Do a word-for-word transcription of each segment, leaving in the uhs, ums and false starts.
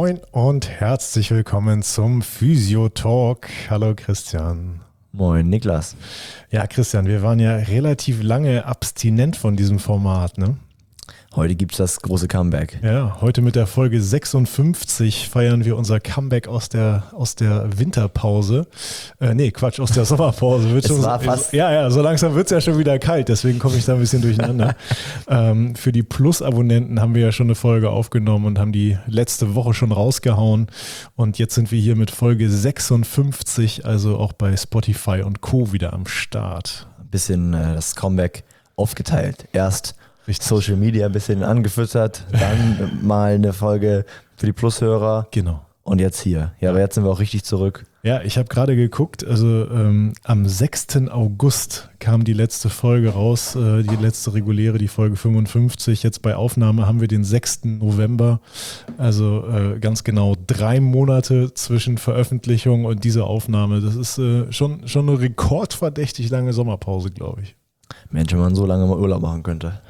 Moin und herzlich willkommen zum Physio-Talk. Hallo Christian. Moin Niklas. Ja Christian, wir waren ja relativ lange abstinent von diesem Format, ne? Heute gibt es das große Comeback. Ja, heute mit der Folge sechsundfünfzig feiern wir unser Comeback aus der, aus der Winterpause. Äh, nee, Quatsch, aus der Sommerpause. Wird es schon, war fast. Ja, ja, so langsam wird es ja schon wieder kalt, deswegen komme ich da ein bisschen durcheinander. ähm, für die Plus-Abonnenten haben wir ja schon eine Folge aufgenommen und haben die letzte Woche schon rausgehauen. Und jetzt sind wir hier mit Folge sechsundfünfzig, also auch bei Spotify und Co. wieder am Start. Ein bisschen äh, das Comeback aufgeteilt. Erst Richtig. Social Media ein bisschen angefüttert, dann mal eine Folge für die Plushörer. Genau. Und jetzt hier. Ja, aber jetzt sind wir auch richtig zurück. Ja, ich habe gerade geguckt, also ähm, am sechsten August kam die letzte Folge raus, äh, die letzte reguläre, die Folge fünfundfünfzig. Jetzt bei Aufnahme haben wir den sechsten November, also äh, ganz genau drei Monate zwischen Veröffentlichung und dieser Aufnahme. Das ist äh, schon, schon eine rekordverdächtig lange Sommerpause, glaube ich. Mensch, wenn man so lange mal Urlaub machen könnte.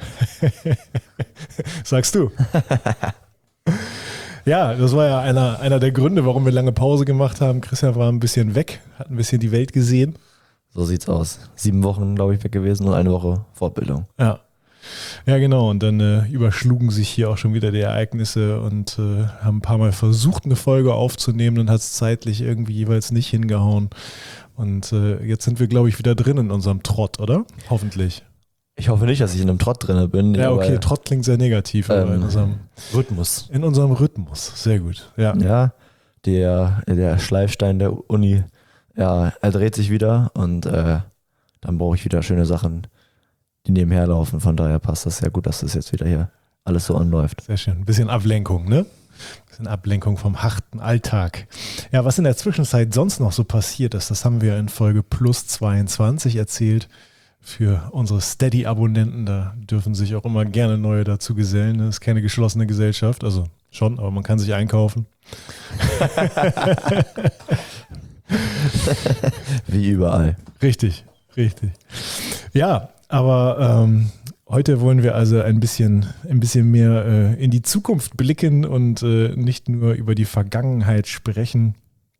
Sagst du? Ja, das war ja einer, einer der Gründe, warum wir lange Pause gemacht haben. Christian war ein bisschen weg, hat ein bisschen die Welt gesehen. So sieht's aus. Sieben Wochen, glaube ich, weg gewesen und eine Woche Fortbildung. Ja. Ja, genau. Und dann äh, überschlugen sich hier auch schon wieder die Ereignisse und äh, haben ein paar Mal versucht, eine Folge aufzunehmen. Dann hat es zeitlich irgendwie jeweils nicht hingehauen. Und äh, jetzt sind wir, glaube ich, wieder drin in unserem Trott, oder? Hoffentlich. Ich hoffe nicht, dass ich in einem Trott drin bin. Ja, okay, Trott klingt sehr negativ, aber ähm, in unserem Rhythmus. In unserem Rhythmus, sehr gut. Ja, ja der, der Schleifstein der Uni, ja, er dreht sich wieder und äh, dann brauche ich wieder schöne Sachen, die nebenher laufen. Von daher passt das sehr gut, dass das jetzt wieder hier alles so anläuft. Sehr schön. Ein bisschen Ablenkung, ne? Ein bisschen Ablenkung vom harten Alltag. Ja, was in der Zwischenzeit sonst noch so passiert ist, das haben wir in Folge Plus zweiundzwanzig erzählt. Für unsere Steady-Abonnenten, da dürfen sich auch immer gerne neue dazu gesellen. Das ist keine geschlossene Gesellschaft, also schon, aber man kann sich einkaufen. Wie überall. Richtig, richtig. Ja, aber ähm, heute wollen wir also ein bisschen, ein bisschen mehr äh, in die Zukunft blicken und äh, nicht nur über die Vergangenheit sprechen.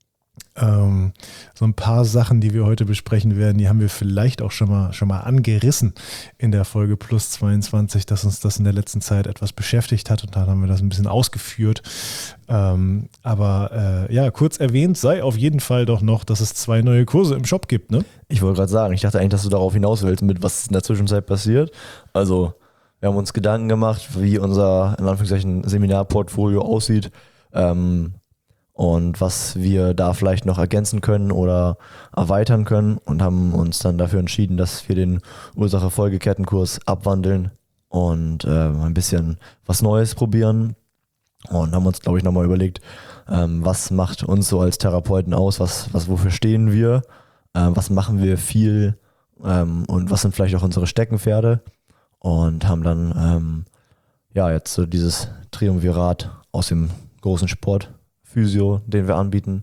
Ähm, so ein paar Sachen, die wir heute besprechen werden, die haben wir vielleicht auch schon mal, schon mal angerissen in der Folge Plus zweiundzwanzig, dass uns das in der letzten Zeit etwas beschäftigt hat und dann haben wir das ein bisschen ausgeführt. Ähm, aber äh, ja, kurz erwähnt sei auf jeden Fall doch noch, dass es zwei neue Kurse im Shop gibt, ne? Ich wollte gerade sagen, ich dachte eigentlich, dass du darauf hinaus willst, mit was in der Zwischenzeit passiert. Also, wir haben uns Gedanken gemacht, wie unser, in Anführungszeichen, Seminarportfolio aussieht. Ähm, und was wir da vielleicht noch ergänzen können oder erweitern können und haben uns dann dafür entschieden, dass wir den Ursache-Folgekettenkurs abwandeln und äh, ein bisschen was Neues probieren und haben uns, glaube ich, nochmal überlegt, ähm, was macht uns so als Therapeuten aus, was, was wofür stehen wir, äh, was machen wir viel ähm, und was sind vielleicht auch unsere Steckenpferde und haben dann ähm, ja jetzt so dieses Triumvirat aus dem großen Sport Physio, den wir anbieten,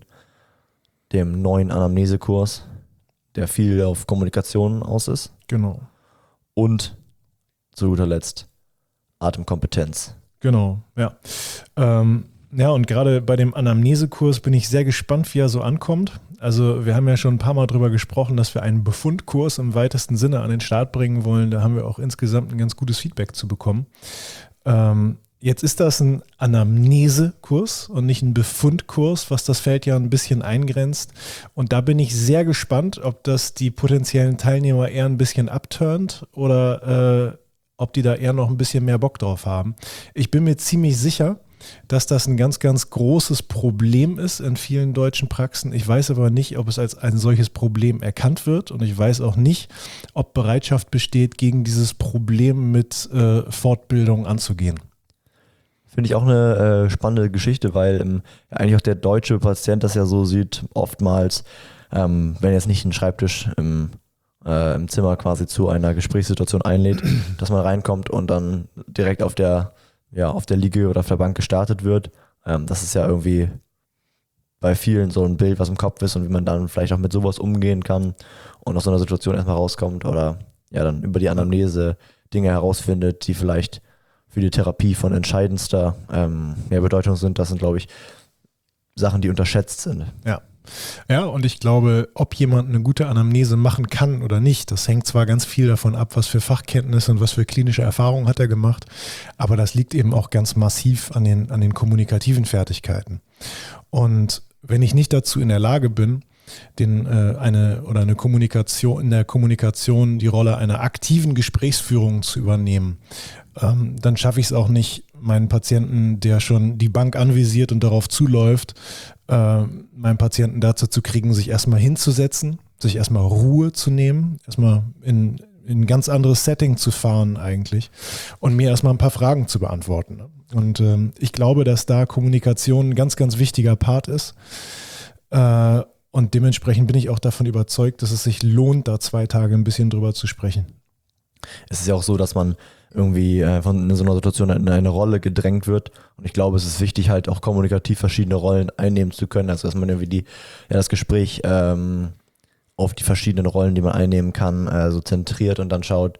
dem neuen Anamnesekurs, der viel auf Kommunikation aus ist. Genau. Und zu guter Letzt Atemkompetenz. Genau, ja. Ähm, ja, und gerade bei dem Anamnesekurs bin ich sehr gespannt, wie er so ankommt. Also wir haben ja schon ein paar Mal drüber gesprochen, dass wir einen Befundkurs im weitesten Sinne an den Start bringen wollen. Da haben wir auch insgesamt ein ganz gutes Feedback zu bekommen. Ähm, Jetzt ist das ein Anamnesekurs und nicht ein Befundkurs, was das Feld ja ein bisschen eingrenzt. Und da bin ich sehr gespannt, ob das die potenziellen Teilnehmer eher ein bisschen abturnt oder äh, ob die da eher noch ein bisschen mehr Bock drauf haben. Ich bin mir ziemlich sicher, dass das ein ganz, ganz großes Problem ist in vielen deutschen Praxen. Ich weiß aber nicht, ob es als ein solches Problem erkannt wird und ich weiß auch nicht, ob Bereitschaft besteht, gegen dieses Problem mit äh, Fortbildung anzugehen. Finde ich auch eine äh, spannende Geschichte, weil ähm, ja, eigentlich auch der deutsche Patient das ja so sieht, oftmals, ähm, wenn jetzt nicht ein Schreibtisch im, äh, im Zimmer quasi zu einer Gesprächssituation einlädt, dass man reinkommt und dann direkt auf der, ja, auf der Liege oder auf der Bank gestartet wird. Ähm, das ist ja irgendwie bei vielen so ein Bild, was im Kopf ist und wie man dann vielleicht auch mit sowas umgehen kann und aus so einer Situation erstmal rauskommt oder ja dann über die Anamnese Dinge herausfindet, die vielleicht für die Therapie von entscheidendster ähm, mehr Bedeutung sind. Das sind, glaube ich, Sachen, die unterschätzt sind. Ja. Ja, und ich glaube, ob jemand eine gute Anamnese machen kann oder nicht, das hängt zwar ganz viel davon ab, was für Fachkenntnisse und was für klinische Erfahrungen hat er gemacht, aber das liegt eben auch ganz massiv an den, an den kommunikativen Fertigkeiten. Und wenn ich nicht dazu in der Lage bin, den, äh, eine oder eine Kommunikation, in der Kommunikation die Rolle einer aktiven Gesprächsführung zu übernehmen, ähm, dann schaffe ich es auch nicht, meinen Patienten, der schon die Bank anvisiert und darauf zuläuft, äh, meinen Patienten dazu zu kriegen, sich erstmal hinzusetzen, sich erstmal Ruhe zu nehmen, erstmal in, in ein ganz anderes Setting zu fahren eigentlich und mir erstmal ein paar Fragen zu beantworten. Und ähm, ich glaube, dass da Kommunikation ein ganz, ganz wichtiger Part ist. Äh, und dementsprechend bin ich auch davon überzeugt, dass es sich lohnt, da zwei Tage ein bisschen drüber zu sprechen. Es ist ja auch so, dass man irgendwie äh, von so einer Situation in eine Rolle gedrängt wird. Und ich glaube, es ist wichtig, halt auch kommunikativ verschiedene Rollen einnehmen zu können. Also dass man irgendwie die, ja, das Gespräch ähm, auf die verschiedenen Rollen, die man einnehmen kann, äh, so zentriert und dann schaut,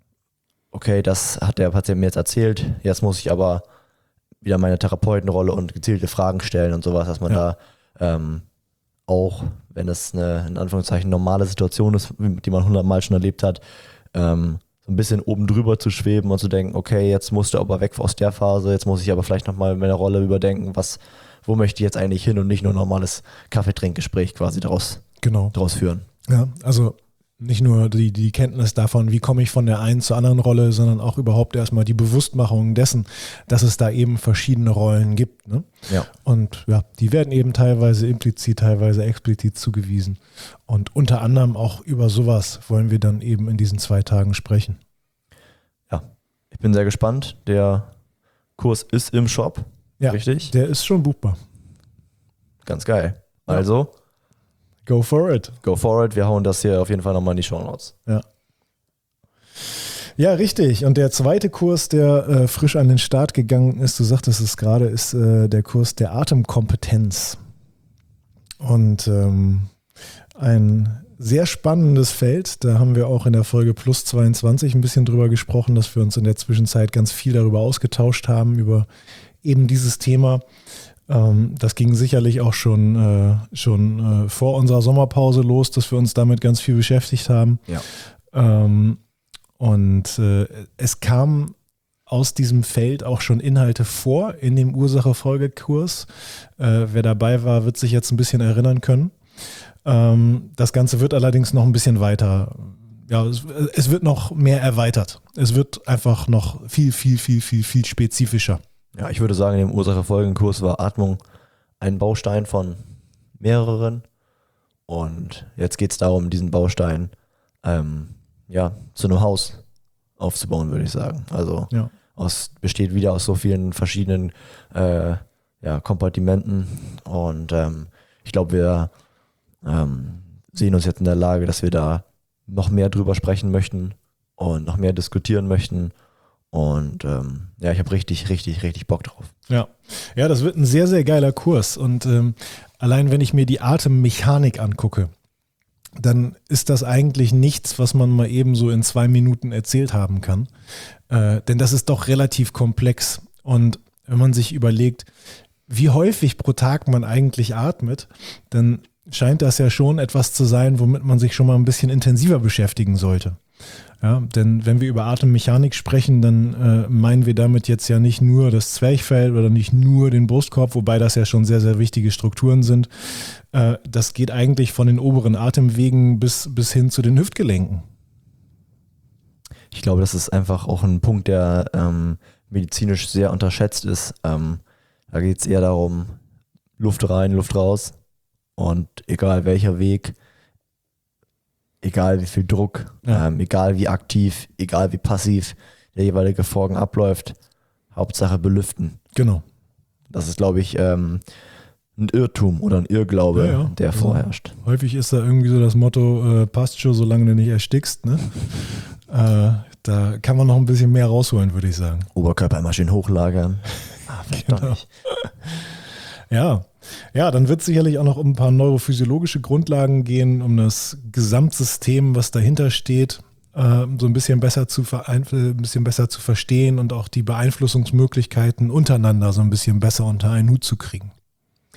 okay, das hat der Patient mir jetzt erzählt, jetzt muss ich aber wieder meine Therapeutenrolle und gezielte Fragen stellen und sowas, dass man ja. da ähm, auch, wenn es eine, in Anführungszeichen, normale Situation ist, die man hundertmal schon erlebt hat, ähm, so ein bisschen oben drüber zu schweben und zu denken, okay, jetzt musst du aber weg aus der Phase, jetzt muss ich aber vielleicht nochmal meine Rolle überdenken, was, wo möchte ich jetzt eigentlich hin und nicht nur ein normales Kaffeetrinkgespräch quasi daraus, genau. daraus führen. Ja, also nicht nur die, die Kenntnis davon, wie komme ich von der einen zur anderen Rolle, sondern auch überhaupt erstmal die Bewusstmachung dessen, dass es da eben verschiedene Rollen gibt. Ne? Ja. Und ja, die werden eben teilweise implizit, teilweise explizit zugewiesen. Und unter anderem auch über sowas wollen wir dann eben in diesen zwei Tagen sprechen. Ja, ich bin sehr gespannt. Der Kurs ist im Shop, ja, richtig? Der ist schon buchbar. Ganz geil. Also... Ja. Go for it. Go for it. Wir hauen das hier auf jeden Fall nochmal in die Shownotes. Ja. Ja, richtig. Und der zweite Kurs, der äh, frisch an den Start gegangen ist, du sagtest es gerade, ist äh, der Kurs der Atemkompetenz. Und ähm, ein sehr spannendes Feld. Da haben wir auch in der Folge Plus zweiundzwanzig ein bisschen drüber gesprochen, dass wir uns in der Zwischenzeit ganz viel darüber ausgetauscht haben, über eben dieses Thema. Das ging sicherlich auch schon, äh, schon äh, vor unserer Sommerpause los, dass wir uns damit ganz viel beschäftigt haben. Ja. Ähm, und äh, es kamen aus diesem Feld auch schon Inhalte vor in dem Ursache-Folge-Kurs. Äh, wer dabei war, wird sich jetzt ein bisschen erinnern können. Ähm, das Ganze wird allerdings noch ein bisschen weiter, ja, es, es wird noch mehr erweitert. Es wird einfach noch viel, viel, viel, viel, viel spezifischer. Ja, ich würde sagen, im Ursache-Folgen-Kurs war Atmung ein Baustein von mehreren. Und jetzt geht es darum, diesen Baustein ähm, ja, zu einem Haus aufzubauen, würde ich sagen. Also ja. aus, besteht wieder aus so vielen verschiedenen äh, ja, Kompartimenten. Und ähm, ich glaube, wir ähm, sehen uns jetzt in der Lage, dass wir da noch mehr drüber sprechen möchten und noch mehr diskutieren möchten. Und ähm, ja, ich habe richtig, richtig, richtig Bock drauf. Ja. Ja, das wird ein sehr, sehr geiler Kurs. Und ähm, allein wenn ich mir die Atemmechanik angucke, dann ist das eigentlich nichts, was man mal eben so in zwei Minuten erzählt haben kann. Äh, denn das ist doch relativ komplex. Und wenn man sich überlegt, wie häufig pro Tag man eigentlich atmet, dann scheint das ja schon etwas zu sein, womit man sich schon mal ein bisschen intensiver beschäftigen sollte. Ja, denn wenn wir über Atemmechanik sprechen, dann äh, meinen wir damit jetzt ja nicht nur das Zwerchfell oder nicht nur den Brustkorb, wobei das ja schon sehr, sehr wichtige Strukturen sind. Äh, das geht eigentlich von den oberen Atemwegen bis, bis hin zu den Hüftgelenken. Ich glaube, das ist einfach auch ein Punkt, der ähm, medizinisch sehr unterschätzt ist. Ähm, da geht es eher darum, Luft rein, Luft raus und egal welcher Weg, egal wie viel Druck, ja. ähm, egal wie aktiv, egal wie passiv der jeweilige Vorgang abläuft, Hauptsache belüften. Genau. Das ist, glaube ich, ähm, ein Irrtum oder ein Irrglaube, ja, ja. der also vorherrscht. Häufig ist da irgendwie so das Motto, äh, passt schon, solange du nicht erstickst. Ne? äh, da kann man noch ein bisschen mehr rausholen, würde ich sagen. Oberkörper immer schön hochlagern. Ah, vielleicht genau. doch nicht. Ja. Ja, dann wird es sicherlich auch noch um ein paar neurophysiologische Grundlagen gehen, um das Gesamtsystem, was dahinter steht, äh, so ein bisschen besser zu ein bisschen besser zu verstehen und auch die Beeinflussungsmöglichkeiten untereinander so ein bisschen besser unter einen Hut zu kriegen.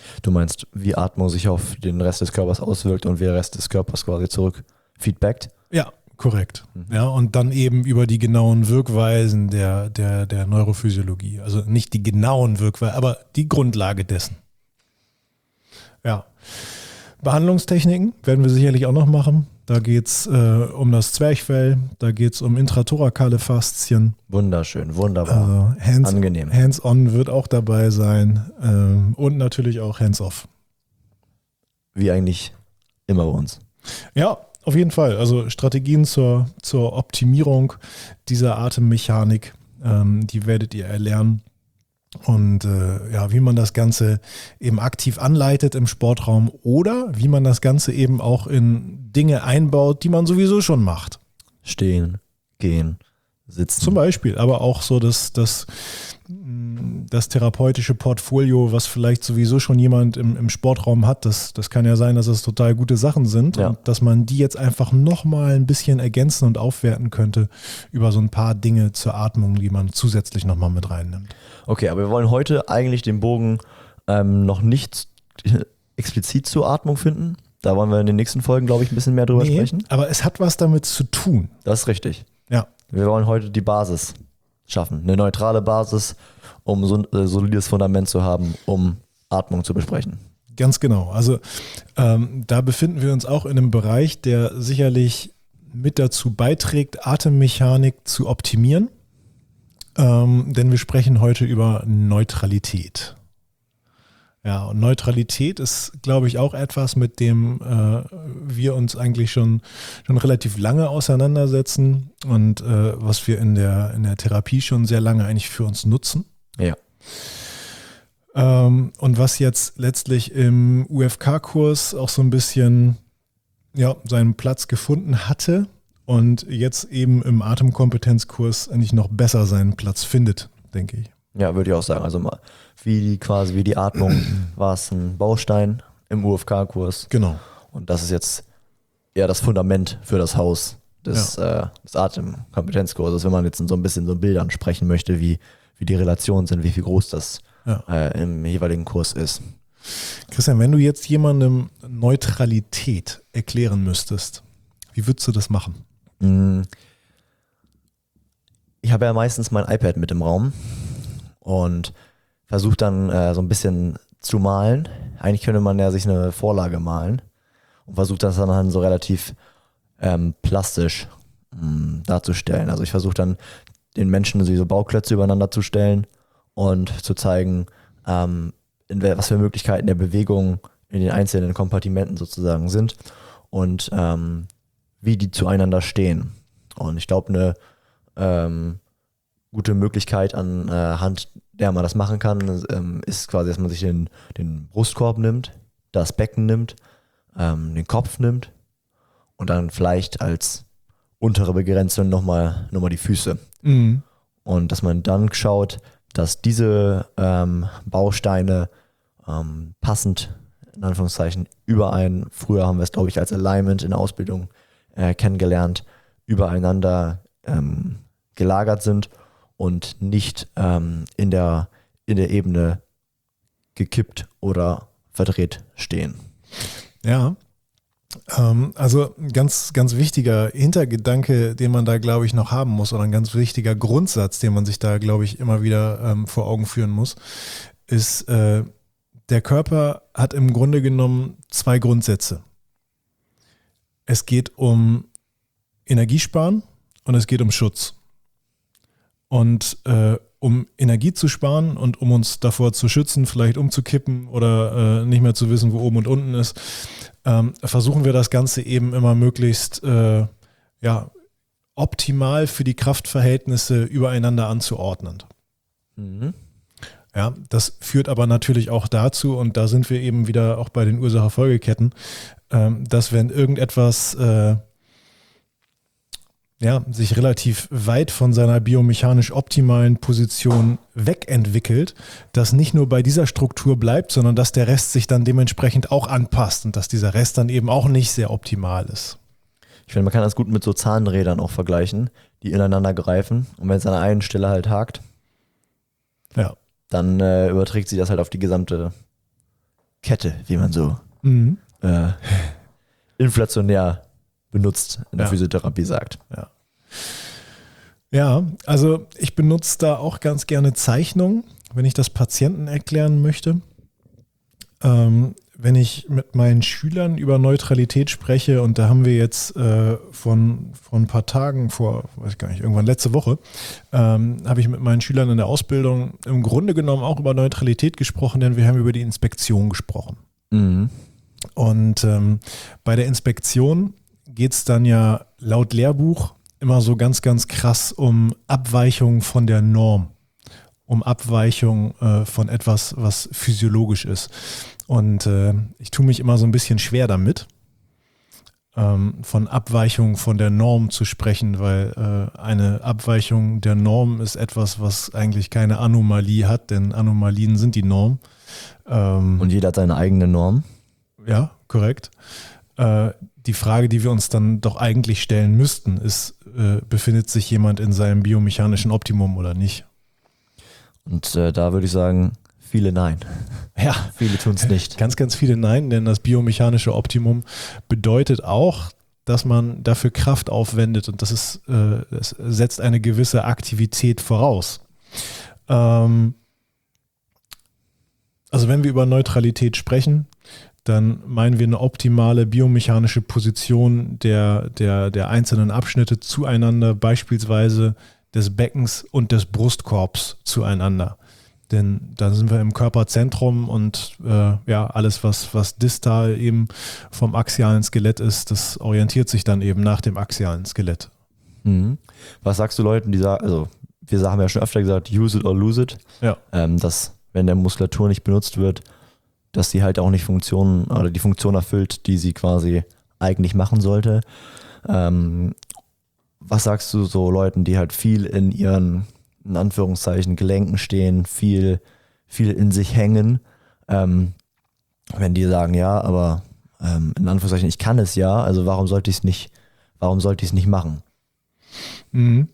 Du meinst, wie Atmung sich auf den Rest des Körpers auswirkt und wie der Rest des Körpers quasi zurück feedbackt? Ja, korrekt. Mhm. Ja, und dann eben über die genauen Wirkweisen der, der, der Neurophysiologie. Also nicht die genauen Wirkweisen, aber die Grundlage dessen. Ja. Behandlungstechniken werden wir sicherlich auch noch machen. Da geht es äh, um das Zwerchfell, da geht es um intrathorakale Faszien. Wunderschön, wunderbar. Also hands, Angenehm. Hands-on wird auch dabei sein ähm, und natürlich auch hands-off. Wie eigentlich immer bei uns. Ja, auf jeden Fall. Also Strategien zur, zur Optimierung dieser Atemmechanik, ähm, die werdet ihr erlernen. Und äh, ja, wie man das Ganze eben aktiv anleitet im Sportraum oder wie man das Ganze eben auch in Dinge einbaut, die man sowieso schon macht. Stehen, gehen, sitzen. Zum Beispiel, aber auch so das, das, das therapeutische Portfolio, was vielleicht sowieso schon jemand im, im Sportraum hat. Das, das kann ja sein, dass es total gute Sachen sind Ja. und dass man die jetzt einfach nochmal ein bisschen ergänzen und aufwerten könnte über so ein paar Dinge zur Atmung, die man zusätzlich nochmal mit reinnimmt. Okay, aber wir wollen heute eigentlich den Bogen ähm, noch nicht explizit zur Atmung finden. Da wollen wir in den nächsten Folgen, glaube ich, ein bisschen mehr drüber Nee, sprechen. aber es hat was damit zu tun. Das ist richtig. Ja. Wir wollen heute die Basis schaffen. Eine neutrale Basis, um so ein äh, solides Fundament zu haben, um Atmung zu besprechen. Ganz genau. Also ähm, da befinden wir uns auch in einem Bereich, der sicherlich mit dazu beiträgt, Atemmechanik zu optimieren. Ähm, denn wir sprechen heute über Neutralität. Ja, und Neutralität ist, glaube ich, auch etwas, mit dem äh, wir uns eigentlich schon, schon relativ lange auseinandersetzen und äh, was wir in der, in der Therapie schon sehr lange eigentlich für uns nutzen. Ja. Ähm, und was jetzt letztlich im U F K-Kurs auch so ein bisschen ja, seinen Platz gefunden hatte und jetzt eben im Atemkompetenzkurs eigentlich noch besser seinen Platz findet, denke ich. Ja, würde ich auch sagen. Also mal, wie die quasi wie die Atmung war es ein Baustein im U F K-Kurs. Genau. Und das ist jetzt eher das Fundament für das Haus des, ja. äh, des Atemkompetenzkurses, wenn man jetzt in so ein bisschen so Bildern sprechen möchte, wie, wie die Relationen sind, wie viel groß das ja. äh, im jeweiligen Kurs ist. Christian, wenn du jetzt jemandem Neutralität erklären müsstest, wie würdest du das machen? Ich habe ja meistens mein iPad mit im Raum und versuche dann äh, so ein bisschen zu malen. Eigentlich könnte man ja sich eine Vorlage malen und versucht das dann so relativ ähm, plastisch mh, darzustellen. Also ich versuche dann den Menschen so Bauklötze übereinander zu stellen und zu zeigen, ähm, in was für Möglichkeiten der Bewegung in den einzelnen Kompartimenten sozusagen sind und ähm, wie die zueinander stehen. Und ich glaube, eine ähm, gute Möglichkeit anhand der man das machen kann, ähm, ist quasi, dass man sich den, den Brustkorb nimmt, das Becken nimmt, ähm, den Kopf nimmt und dann vielleicht als untere Begrenzung nochmal noch mal die Füße. Mhm. Und dass man dann schaut, dass diese ähm, Bausteine ähm, passend, in Anführungszeichen, überein, früher haben wir es, glaube ich, als Alignment in der Ausbildung äh, kennengelernt, übereinander ähm, gelagert sind und nicht ähm, in der, in der Ebene gekippt oder verdreht stehen. Ja, ähm, also ein ganz, ganz wichtiger Hintergedanke, den man da, glaube ich, noch haben muss, oder ein ganz wichtiger Grundsatz, den man sich da, glaube ich, immer wieder ähm, vor Augen führen muss, ist, äh, der Körper hat im Grunde genommen zwei Grundsätze. Es geht um Energiesparen und es geht um Schutz. Und äh, um Energie zu sparen und um uns davor zu schützen, vielleicht umzukippen oder äh, nicht mehr zu wissen, wo oben und unten ist, ähm, versuchen wir das Ganze eben immer möglichst äh, ja, optimal für die Kraftverhältnisse übereinander anzuordnen. Mhm. Ja, das führt aber natürlich auch dazu, und da sind wir eben wieder auch bei den Ursache-Folgeketten, ähm, dass wenn irgendetwas äh, ja, sich relativ weit von seiner biomechanisch optimalen Position wegentwickelt, dass nicht nur bei dieser Struktur bleibt, sondern dass der Rest sich dann dementsprechend auch anpasst und dass dieser Rest dann eben auch nicht sehr optimal ist. Ich finde, man kann das gut mit so Zahnrädern auch vergleichen, die ineinander greifen, und wenn es an einer einen Stelle halt hakt, ja. dann äh, überträgt sich das halt auf die gesamte Kette, wie man so Mhm. äh, inflationär benutzt in der Ja. Physiotherapie sagt. Ja. Ja, also ich benutze da auch ganz gerne Zeichnungen, wenn ich das Patienten erklären möchte. Ähm, wenn ich mit meinen Schülern über Neutralität spreche, und da haben wir jetzt äh, von, von ein paar Tagen vor, weiß ich gar nicht, irgendwann letzte Woche, ähm, habe ich mit meinen Schülern in der Ausbildung im Grunde genommen auch über Neutralität gesprochen, denn wir haben über die Inspektion gesprochen. Mhm. Und ähm, bei der Inspektion geht es dann ja laut Lehrbuch immer so ganz, ganz krass um Abweichung von der Norm, um Abweichung äh, von etwas, was physiologisch ist. Und äh, ich tue mich immer so ein bisschen schwer damit, ähm, von Abweichung von der Norm zu sprechen, weil äh, eine Abweichung der Norm ist etwas, was eigentlich keine Anomalie hat, denn Anomalien sind die Norm. Ähm, Und jeder hat seine eigene Norm. Ja, korrekt. Äh, die Frage, die wir uns dann doch eigentlich stellen müssten, ist, äh, befindet sich jemand in seinem biomechanischen Optimum oder nicht? Und äh, da würde ich sagen, viele nein. Ja, Viele tun es nicht. ganz, ganz viele Nein, denn das biomechanische Optimum bedeutet auch, dass man dafür Kraft aufwendet, und das ist, äh, das setzt eine gewisse Aktivität voraus. Ähm, also wenn wir über Neutralität sprechen, dann meinen wir eine optimale biomechanische Position der, der, der einzelnen Abschnitte zueinander, beispielsweise des Beckens und des Brustkorbs zueinander. Denn da sind wir im Körperzentrum, und äh, ja, alles, was, was distal eben vom axialen Skelett ist, das orientiert sich dann eben nach dem axialen Skelett. Mhm. Was sagst du Leuten, die sagen, also wir haben ja schon öfter gesagt, use it or lose it, Ja. ähm, dass wenn der Muskulatur nicht benutzt wird, dass sie halt auch nicht Funktionen oder die Funktion erfüllt, die sie quasi eigentlich machen sollte. Ähm, was sagst du so Leuten, die halt viel in ihren, in Anführungszeichen, Gelenken stehen, viel, viel in sich hängen, ähm, wenn die sagen, ja, aber ähm, in Anführungszeichen, ich kann es ja, also warum sollte ich es nicht, warum sollte ich es nicht machen? Mhm.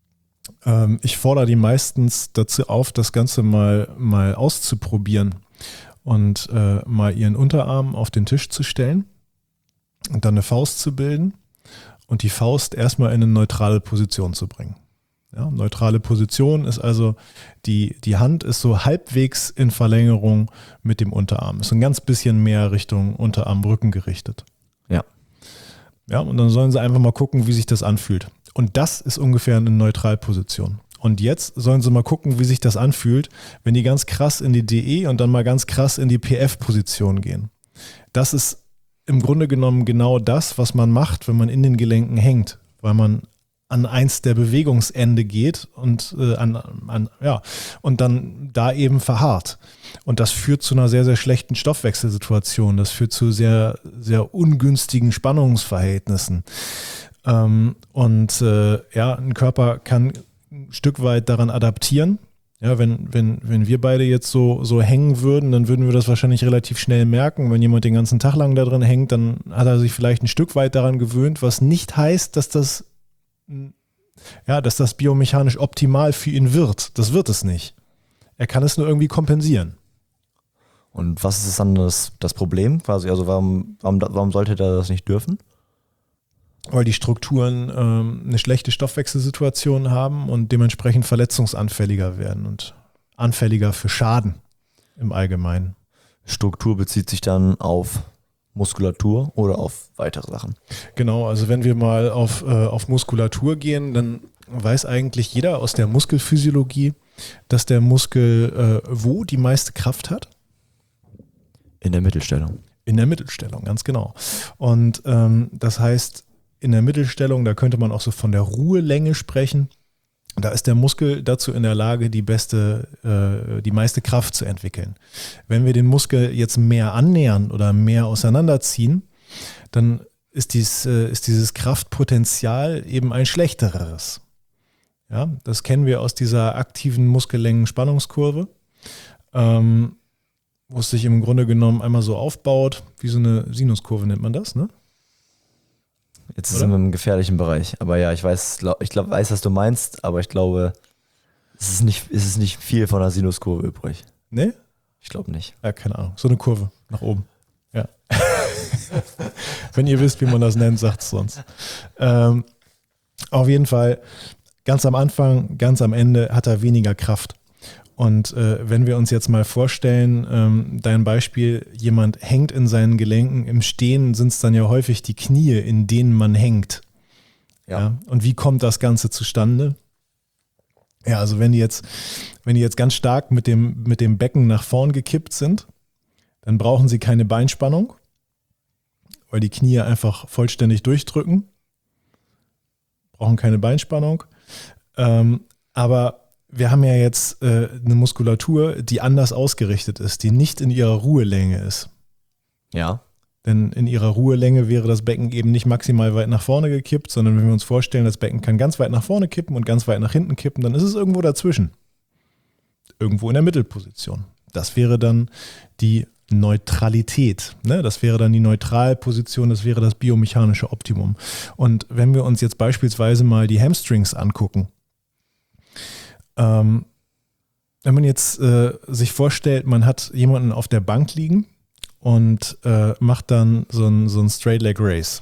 Ähm, ich fordere die meistens dazu auf, das Ganze mal, mal auszuprobieren und äh, mal ihren Unterarm auf den Tisch zu stellen und dann eine Faust zu bilden und die Faust erstmal in eine neutrale Position zu bringen. Ja, neutrale Position ist also, die, die Hand ist so halbwegs in Verlängerung mit dem Unterarm. Ist ein ganz bisschen mehr Richtung Unterarm-Rücken gerichtet. Ja. Ja, und dann sollen sie einfach mal gucken, wie sich das anfühlt. Und das ist ungefähr eine Neutralposition. Und jetzt sollen sie mal gucken, wie sich das anfühlt, wenn die ganz krass in die D E und dann mal ganz krass in die P F-Position gehen. Das ist im Grunde genommen genau das, was man macht, wenn man in den Gelenken hängt, weil man an eins der Bewegungsende geht und äh, an, an ja und dann da eben verharrt. Und das führt zu einer sehr, sehr schlechten Stoffwechselsituation. Das führt zu sehr, sehr ungünstigen Spannungsverhältnissen. Ähm, und äh, ja, ein Körper kann ein Stück weit daran adaptieren. Ja, wenn, wenn, wenn wir beide jetzt so, so hängen würden, dann würden wir das wahrscheinlich relativ schnell merken. Wenn jemand den ganzen Tag lang da drin hängt, dann hat er sich vielleicht ein Stück weit daran gewöhnt, was nicht heißt, dass das, ja, dass das biomechanisch optimal für ihn wird. Das wird es nicht. Er kann es nur irgendwie kompensieren. Und was ist dann das, das Problem quasi? Also warum, warum, warum sollte er das nicht dürfen? Weil die Strukturen ähm, eine schlechte Stoffwechselsituation haben und dementsprechend verletzungsanfälliger werden und anfälliger für Schaden im Allgemeinen. Struktur bezieht sich dann auf Muskulatur oder auf weitere Sachen? Genau, also wenn wir mal auf, äh, auf Muskulatur gehen, dann weiß eigentlich jeder aus der Muskelphysiologie, dass der Muskel äh, wo die meiste Kraft hat? In der Mittelstellung. In der Mittelstellung, ganz genau. Und ähm, das heißt, in der Mittelstellung, da könnte man auch so von der Ruhelänge sprechen. Da ist der Muskel dazu in der Lage, die beste, äh, die meiste Kraft zu entwickeln. Wenn wir den Muskel jetzt mehr annähern oder mehr auseinanderziehen, dann ist, dies, äh, ist dieses Kraftpotenzial eben ein schlechteres. Ja, das kennen wir aus dieser aktiven Muskellängen-Spannungskurve, ähm, wo es sich im Grunde genommen einmal so aufbaut, wie so eine Sinuskurve nennt man das, ne? Jetzt sind wir im gefährlichen Bereich. Aber ja, ich weiß, ich glaub, weiß, was du meinst, aber ich glaube, es ist nicht, es ist nicht viel von der Sinuskurve übrig. Ne? Ich glaube nicht. Ja, keine Ahnung. So eine Kurve. Nach oben. Ja. Wenn ihr wisst, wie man das nennt, sagt es sonst. Ähm, auf jeden Fall, ganz am Anfang, ganz am Ende hat er weniger Kraft. Und äh, wenn wir uns jetzt mal vorstellen, ähm, dein Beispiel, jemand hängt in seinen Gelenken, im Stehen sind es dann ja häufig die Knie, in denen man hängt. Ja. Ja. Und wie kommt das Ganze zustande? Ja, also wenn die jetzt, wenn die jetzt ganz stark mit dem, mit dem Becken nach vorn gekippt sind, dann brauchen sie keine Beinspannung, weil die Knie einfach vollständig durchdrücken. Brauchen keine Beinspannung. Ähm, aber wir haben ja jetzt äh, eine Muskulatur, die anders ausgerichtet ist, die nicht in ihrer Ruhelänge ist. Ja. Denn in ihrer Ruhelänge wäre das Becken eben nicht maximal weit nach vorne gekippt, sondern wenn wir uns vorstellen, das Becken kann ganz weit nach vorne kippen und ganz weit nach hinten kippen, dann ist es irgendwo dazwischen. Irgendwo in der Mittelposition. Das wäre dann die Neutralität. Ne? Das wäre dann die Neutralposition, das wäre das biomechanische Optimum. Und wenn wir uns jetzt beispielsweise mal die Hamstrings angucken, ähm, wenn man jetzt äh, sich vorstellt, man hat jemanden auf der Bank liegen und äh, macht dann so ein, so ein Straight Leg Race.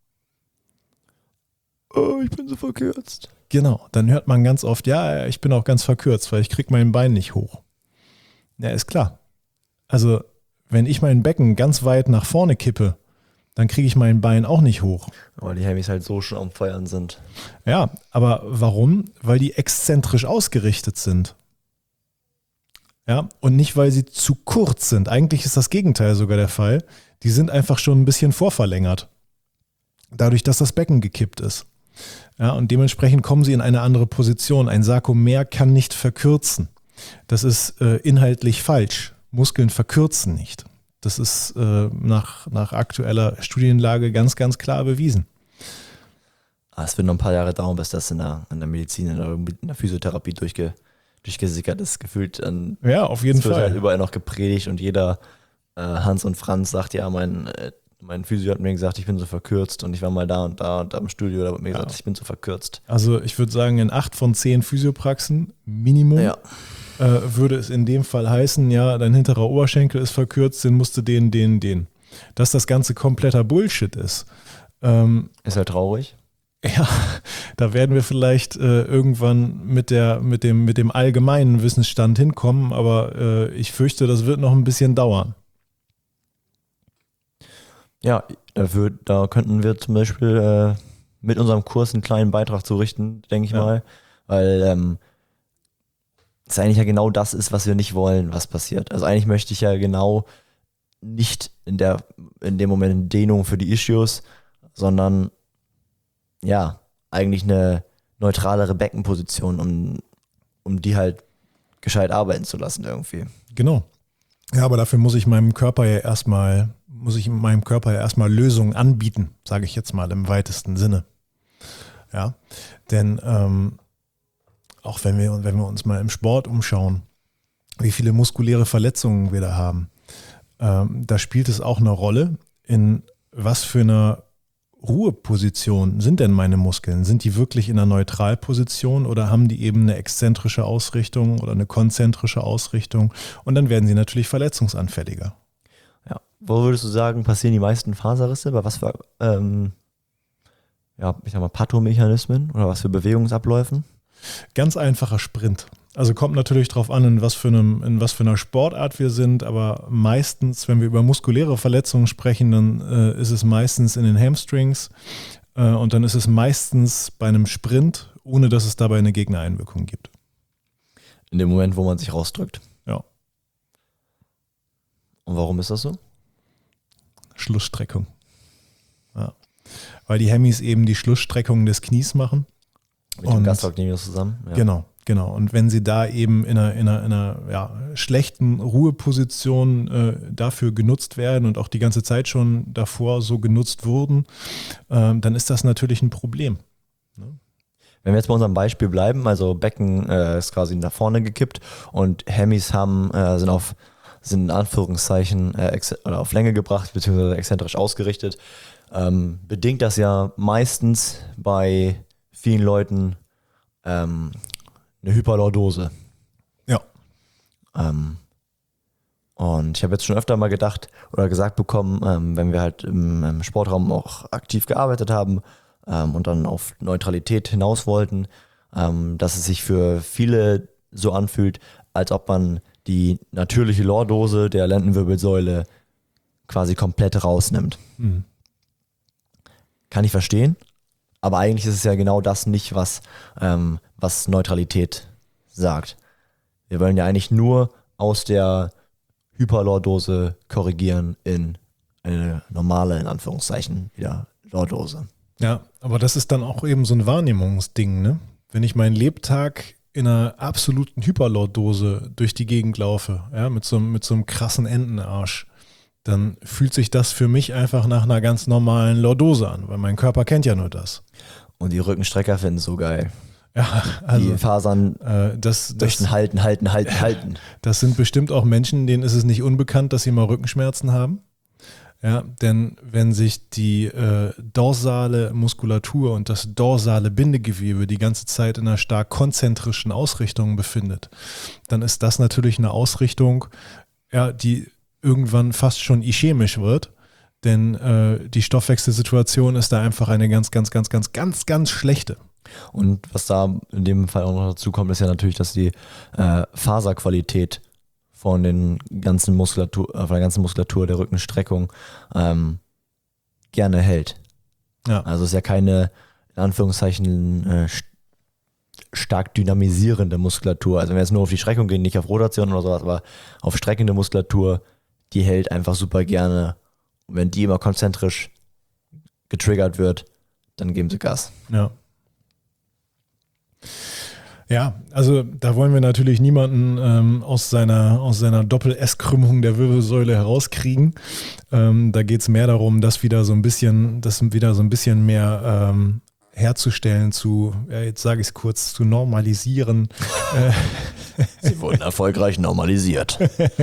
Oh, ich bin so verkürzt. Genau, dann hört man ganz oft, ja, ich bin auch ganz verkürzt, weil ich kriege mein Bein nicht hoch. Ja, ist klar. Also wenn ich mein Becken ganz weit nach vorne kippe, dann kriege ich mein Bein auch nicht hoch. Weil die Hemis halt so schon am Feiern sind. Ja, aber warum? Weil die exzentrisch ausgerichtet sind. Ja, und nicht, weil sie zu kurz sind. Eigentlich ist das Gegenteil sogar der Fall. Die sind einfach schon ein bisschen vorverlängert. Dadurch, dass das Becken gekippt ist. Ja, und dementsprechend kommen sie in eine andere Position. Ein Sarkomer kann nicht verkürzen. Das ist äh, inhaltlich falsch. Muskeln verkürzen nicht. Das ist äh, nach, nach aktueller Studienlage ganz, ganz klar bewiesen. Es wird noch ein paar Jahre dauern, bis das in der, in der Medizin, in der, in der Physiotherapie durchge, durchgesickert ist. Gefühlt an, ja, auf jeden es wird Fall. Halt überall noch gepredigt und jeder äh, Hans und Franz sagt, ja, mein, äh, mein Physio hat mir gesagt, ich bin so verkürzt und ich war mal da und da und da im Studio, da hat mir gesagt, ja. ich bin so verkürzt. Also ich würde sagen, in acht von zehn Physiopraxen Minimum ja. äh, würde es in dem Fall heißen, ja, dein hinterer Oberschenkel ist verkürzt, den musst du den, den, den. Dass das Ganze kompletter Bullshit ist. Ähm, ist halt traurig. Ja, da werden wir vielleicht äh, irgendwann mit, der, mit, dem, mit dem allgemeinen Wissensstand hinkommen, aber äh, ich fürchte, das wird noch ein bisschen dauern. Ja, dafür, da könnten wir zum Beispiel äh, mit unserem Kurs einen kleinen Beitrag zu richten, denke ich ja. mal, weil ähm, es eigentlich ja genau das ist, was wir nicht wollen, was passiert. Also eigentlich möchte ich ja genau nicht in, der, in dem Moment eine Dehnung für die Issues, sondern ja, eigentlich eine neutralere Beckenposition, um, um die halt gescheit arbeiten zu lassen irgendwie. Genau. Ja, aber dafür muss ich meinem Körper ja erstmal, muss ich meinem Körper ja erstmal Lösungen anbieten, sage ich jetzt mal im weitesten Sinne. Ja, denn ähm, auch wenn wir, wenn wir uns mal im Sport umschauen, wie viele muskuläre Verletzungen wir da haben, ähm, da spielt es auch eine Rolle, in was für einer Ruheposition sind denn meine Muskeln? Sind die wirklich in einer Neutralposition oder haben die eben eine exzentrische Ausrichtung oder eine konzentrische Ausrichtung? Und dann werden sie natürlich verletzungsanfälliger. Ja, wo würdest du sagen, passieren die meisten Faserrisse? Bei was für, ähm, ja, ich sag mal, Pathomechanismen oder was für Bewegungsabläufen? Ganz einfacher Sprint. Also kommt natürlich darauf an, in was für einem, in was für einer Sportart wir sind, aber meistens, wenn wir über muskuläre Verletzungen sprechen, dann äh, ist es meistens in den Hamstrings äh, und dann ist es meistens bei einem Sprint, ohne dass es dabei eine Gegnereinwirkung gibt. In dem Moment, wo man sich rausdrückt. Ja. Und warum ist das so? Schlussstreckung. Ja. Weil die Hemis eben die Schlussstreckung des Knies machen. Mit dem Gastrocnemius zusammen. Ja. Genau. Genau, und wenn sie da eben in einer, in einer, in einer ja, schlechten Ruheposition äh, dafür genutzt werden und auch die ganze Zeit schon davor so genutzt wurden, äh, dann ist das natürlich ein Problem. Ne? Wenn wir jetzt bei unserem Beispiel bleiben, also Becken äh, ist quasi nach vorne gekippt und Hemis haben, äh, sind auf sind in Anführungszeichen äh, ex- oder auf Länge gebracht, beziehungsweise exzentrisch ausgerichtet, ähm, bedingt das ja meistens bei vielen Leuten ähm, eine Hyperlordose. Ja. Ähm, Und ich habe jetzt schon öfter mal gedacht oder gesagt bekommen, ähm, wenn wir halt im, im Sportraum auch aktiv gearbeitet haben ähm, und dann auf Neutralität hinaus wollten, ähm, dass es sich für viele so anfühlt, als ob man die natürliche Lordose der Lendenwirbelsäule quasi komplett rausnimmt. Mhm. Kann ich verstehen, aber eigentlich ist es ja genau das nicht, was, ähm, was Neutralität sagt. Wir wollen ja eigentlich nur aus der Hyperlordose korrigieren in eine normale, in Anführungszeichen, wieder Lordose. Ja, aber das ist dann auch eben so ein Wahrnehmungsding, ne? Wenn ich meinen Lebtag in einer absoluten Hyperlordose durch die Gegend laufe, ja, mit so, mit so einem krassen Entenarsch, dann fühlt sich das für mich einfach nach einer ganz normalen Lordose an, weil mein Körper kennt ja nur das. Und die Rückenstrecker finden es so geil. Ja, also die Fasern äh, das, möchten das, halten, halten, halten, halten. Das sind bestimmt auch Menschen, denen ist es nicht unbekannt, dass sie mal Rückenschmerzen haben. Ja, denn wenn sich die äh, dorsale Muskulatur und das dorsale Bindegewebe die ganze Zeit in einer stark konzentrischen Ausrichtung befindet, dann ist das natürlich eine Ausrichtung, ja, die irgendwann fast schon ischämisch wird, denn äh, die Stoffwechselsituation ist da einfach eine ganz, ganz, ganz, ganz, ganz, ganz schlechte. Und was da in dem Fall auch noch dazu kommt, ist ja natürlich, dass die äh, Faserqualität von den ganzen Muskulatur, äh, von der ganzen Muskulatur der Rückenstreckung ähm, gerne hält. Ja. Also es ist ja keine, in Anführungszeichen, äh, st- stark dynamisierende Muskulatur. Also wenn wir jetzt nur auf die Streckung gehen, nicht auf Rotation oder sowas, aber auf streckende Muskulatur, die hält einfach super gerne. Und wenn die immer konzentrisch getriggert wird, dann geben sie Gas. Ja. Ja, also da wollen wir natürlich niemanden ähm, aus seiner, aus seiner Doppel-S-Krümmung der Wirbelsäule herauskriegen. Ähm, da geht es mehr darum, das wieder so ein bisschen, das wieder so ein bisschen mehr ähm, herzustellen, zu, ja, jetzt sage ich es kurz, zu normalisieren. Sie wurden erfolgreich normalisiert.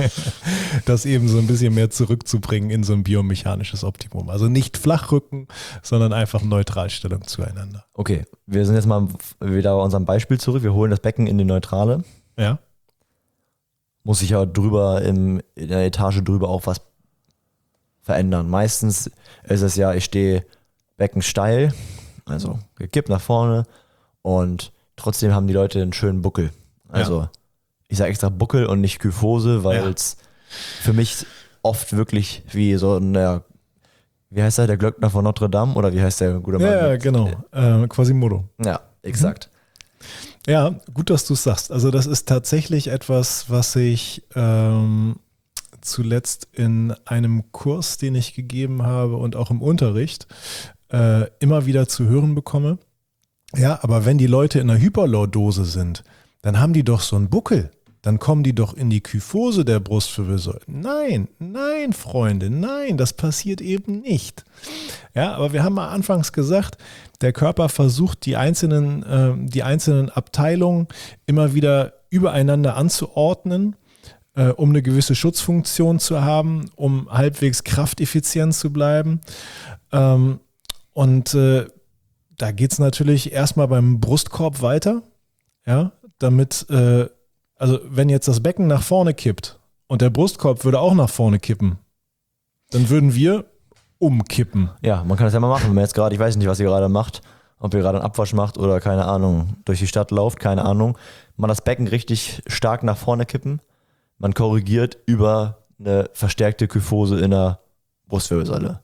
Das eben so ein bisschen mehr zurückzubringen in so ein biomechanisches Optimum. Also nicht Flachrücken, sondern einfach Neutralstellung zueinander. Okay, wir sind jetzt mal wieder bei unserem Beispiel zurück. Wir holen das Becken in die Neutrale. Ja. Muss ich ja drüber, im, in der Etage drüber auch was verändern. Meistens ist es ja, ich stehe Becken steil, also gekippt nach vorne und trotzdem haben die Leute einen schönen Buckel. Also ja. Ich sage extra Buckel und nicht Kyphose, weil es ja. für mich oft wirklich wie so ein, ja, wie heißt der, der Glöckner von Notre Dame oder wie heißt der guter Mann? Ja, genau, äh, Quasimodo. Ja, exakt. Mhm. Ja, gut, dass du es sagst. Also das ist tatsächlich etwas, was ich ähm, zuletzt in einem Kurs, den ich gegeben habe und auch im Unterricht äh, immer wieder zu hören bekomme. Ja, aber wenn die Leute in einer Hyperlordose sind, dann haben die doch so einen Buckel. Dann kommen die doch in die Kyphose der Brustwirbelsäule. Nein, nein, Freunde, nein, das passiert eben nicht. Ja, aber wir haben mal anfangs gesagt, der Körper versucht, die einzelnen, äh, die einzelnen Abteilungen immer wieder übereinander anzuordnen, äh, um eine gewisse Schutzfunktion zu haben, um halbwegs krafteffizient zu bleiben. Ähm, und äh, da geht es natürlich erstmal beim Brustkorb weiter, ja, damit, äh, also wenn jetzt das Becken nach vorne kippt und der Brustkorb würde auch nach vorne kippen, dann würden wir umkippen. Ja, man kann das ja mal machen, wenn man jetzt gerade, ich weiß nicht, was ihr gerade macht, ob ihr gerade einen Abwasch macht oder keine Ahnung, durch die Stadt lauft, keine Ahnung, man das Becken richtig stark nach vorne kippen, man korrigiert über eine verstärkte Kyphose in der Brustwirbelsäule.